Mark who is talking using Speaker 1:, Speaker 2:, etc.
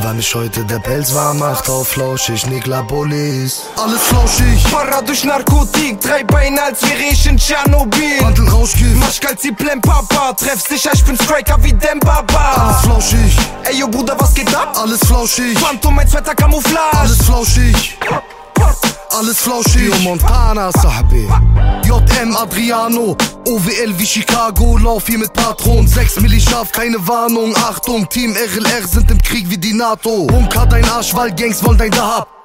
Speaker 1: Wann ich heute der Pelz war, macht auf flauschig, Nikla Bullis. Alles flauschig.
Speaker 2: Fahrer durch Narkotik, 3 Beine, als wäre ich in Tschernobyl.
Speaker 1: Handel Rauschgift.
Speaker 2: Maschkalt sie Plem Papa, treff sicher, ich bin Striker wie Dembaba.
Speaker 1: Alles flauschig.
Speaker 2: Ey, yo Bruder, was geht ab?
Speaker 1: Alles flauschig.
Speaker 2: Phantom, mein zweiter Camouflage.
Speaker 1: Alles flauschig. Alles flauschig. Rio Montana, Sahbi. JM Adriano. OWL wie Chicago. Lauf hier mit Patron. 6 Milli scharf, keine Warnung. Achtung, Team RLR sind im Krieg wie die NATO. Bunker dein Arsch, weil Gangs wollen dein Dahab.